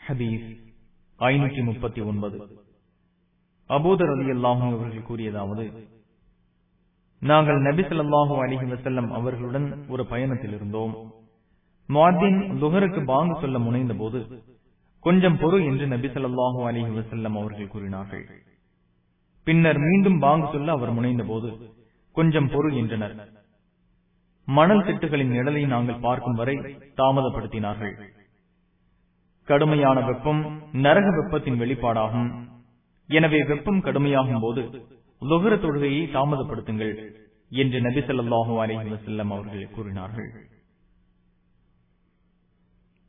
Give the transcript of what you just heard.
ஹதீஸ் 539. அபூதர் ரலியல்லாஹு அன்ஹு அவர்கள் கூறியதாவது, நாங்கள் நபி ஸல்லல்லாஹு அலைஹி வஸல்லம் அவர்களுடன் ஒரு பயணத்தில் இருந்தோம். முஅத்தின் லுஹருக்கு பாங்கு சொல்ல முனைந்த போது, கொஞ்சம் பொறு என்று நபி ஸல்லல்லாஹு அலைஹி வஸல்லம் அவர்கள் கூறினார்கள். பின்னர் மீண்டும் பாங்கு சொல்ல அவர் முனைந்த போது, கொஞ்சம் பொறு என்றனர். மணல் திட்டுகளின் நிழலை நாங்கள் பார்க்கும் வரை தாமதப்படுத்தினார்கள். கடுமையான வெப்பம் நரக வெப்பத்தின் வெளிப்பாடாகும். எனவே வெப்பம் கடுமையாகும் போது லுஹர் தொழுகையை தாமதப்படுத்துங்கள் என்று நபி ஸல்லல்லாஹு அலைஹி வஸல்லம் அவர்கள் கூறினார்கள்.